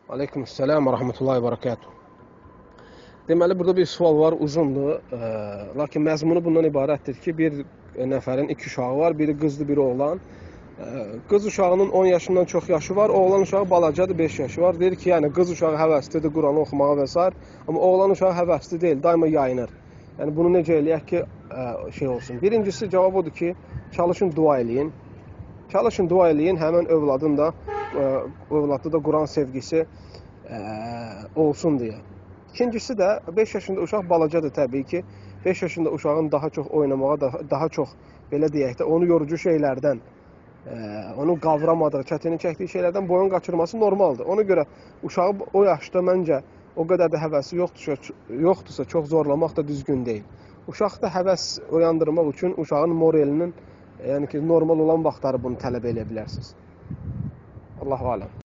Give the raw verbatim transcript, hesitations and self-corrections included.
Aleykümselam və rəhmətullahi və bərəkatuhu. Deməli, burada bir sual var, uzundur. E, lakin məzmunu bundan ibarətdir ki, bir nəfərin iki uşağı var, biri qızlı, biri oğlan. E, qız uşağının on yaşından çox yaşı var, oğlan uşağı balacadır, beş yaşı var. Deyir ki, yəni qız uşağı həvəslidir Quranı oxumağa və s. Amma oğlan uşağı həvəsli deyil, daima yayınır. Yəni bunu necə eləyək ki, e, şey olsun. Birincisi cavab odur ki, çalışın dua eləyin. Çalışın dua eləyin, həmən övladın da, övladda da Quran sevgisi ə, olsun deyə. İkincisi də beş yaşında uşaq balacadır təbii ki. beş yaşında uşağın daha çox oynamağa, daha, daha çox belə deyək də, onu yorucu şeylərdən, ə, onu qavramadığı, çətini çəkdiyi şeylərdən boyun qaçırması normaldır. Ona görə uşağı o yaşda məncə o qədər də həvəsi yoxdursa, yoxdursa çox zorlamaq da düzgün deyil. Uşaqda həvəs oyandırmaq üçün uşağın moralinin, yəni ki, normal olan vaxtları bunu tələb edə bilərsiniz. Allahu aləm.